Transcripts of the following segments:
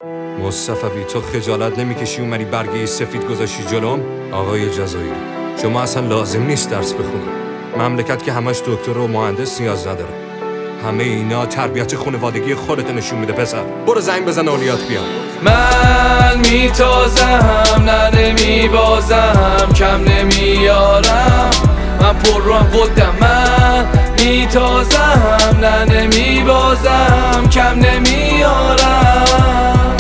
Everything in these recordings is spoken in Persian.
مصطفی تو خجالت نمیکشی اومدی برگه سفید گذاشتی جلوم؟ آقای جزایری شما اصلا لازم نیست درس بخونی. مملکت که همش دکتر و مهندس نیاز نداره. همه اینا تربیت خانوادگی خودت نشون میده. پسر برو زنگ بزن اولیات بیان. من میتازم نه نمیبازم کم نمیارم من پر رو هم قدم من میتازم نه نمیبازم کم نمیارم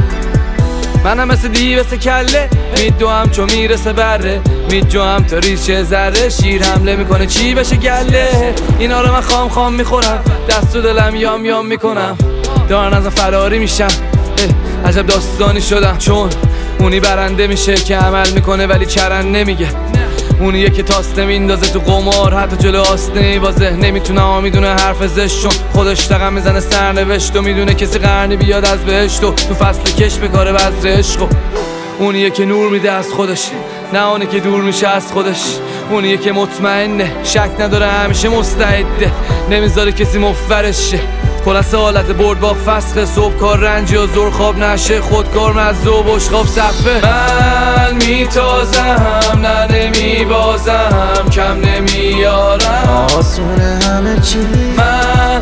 منم مثل دیو مثل کله میدوام چو میرسه بره میجوام تا ریشه ذره شیر حمله میکنه چی بشه گله اینا رو من خام میخورم دست و دلم یام میکنم دارن از فراری میشم عجب داستانی شدم چون اونی برنده میشه که عمل میکنه ولی چرن نمیگه اونیه که تاست نمیندازه تو قمار حتی جلو آست نمیوازه نمیتونه میدونه حرف زشت خودش دقم میزنه سرنوشت و میدونه کسی قرنی بیاد از بهشت و تو فصل کش بکاره بذر عشق اونیه که نور میده از خودش نه اونی که دور میشه از خودش اونیه که مطمئنه شک نداره همیشه مستعده نمیذاره کسی مفرشه خلاصه حالت برد باق فسخه صبح کار رنجی و زور خواب نشه خودکار مزه و بشقاب صفه من میتازم نه نمیبازم کم نمیارم آسونه همه چی من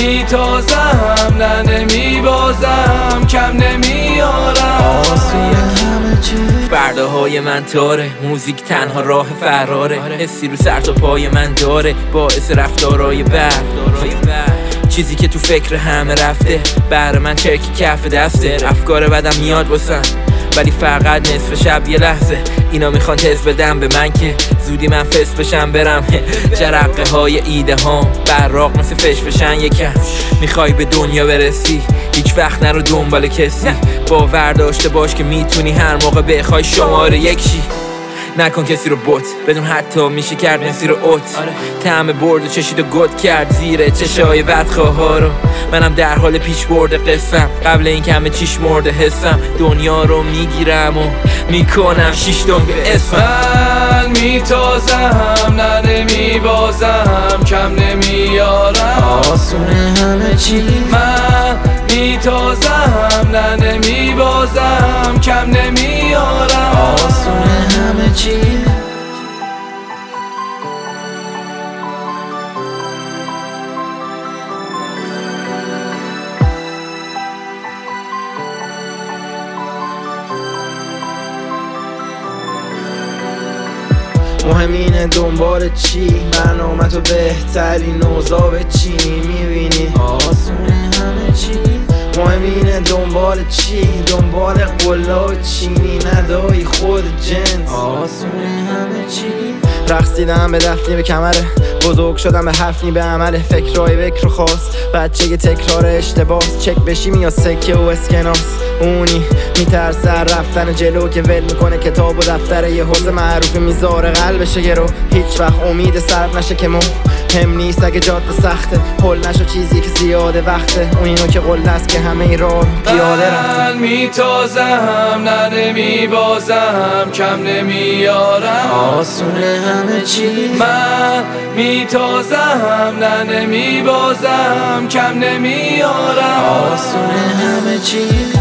میتازم نه نمیبازم کم نمیارم آسونه همه چی فرداهای من تاره موزیک تنها راه فراره حسی رو سر تا پای من داره باعث رفتارای بد چیزی که تو فکر همه رفته بر من چرکی کف دسته افکار بدم میاد واسم ولی فقط نصف شب یه لحظه اینا میخوان تست بدم به من که زودی من فس بشم برم جرقه های ایده هام براق مثل فش بشن یکم میخوای به دنیا برسی هیچ وقت نرو دنبال کسی باور داشته باش که میتونی هر موقع بخوای شماره یک شی نکن کسی رو بوت بدون حتی میشه کرد نسی رو اوت طعم برد و چشید و گد کرد زیر چشای بدخواه ها رو منم در حال پیش برد قصم قبل این که همه چیش مرده حسم دنیا رو میگیرم و میکنم شیش دنگ به اسم من میتازم نه نمیبازم کم نمیارم آسونه همه چی من میتازم نه نمیبازم کم نمیارم آسونه همه چی مهمینه دنبال چی برنامه تو بهترین اوضاع به چی میبینی آسونه همه چی مهمینه دنبال چی دنبال قلاب چینی ندایی خود جنس آسونه همه چی رقصیدم به دفنی به کمره بزرگ شدم به حرفنی به عمل فکرهای بکر و خواست بچه تکرار اشتباس چک بشیم یا سکه و اسکناس اونی میترسه رفتن جلو که ول میکنه کتاب و دفتر یه حوزه معروفی میذاره قلبشه گرو هیچ وقت امید سرد نشه که هم نیست اگه جاده سخته حل نشو چیزی که زیاده وقته اون اینو که قله است که همه ای راه پیاده رفته من میتازم نه نمیبازم کم نمیارم آسونه همه چی من میتازم نه نمیبازم کم نمیارم آسونه همه چی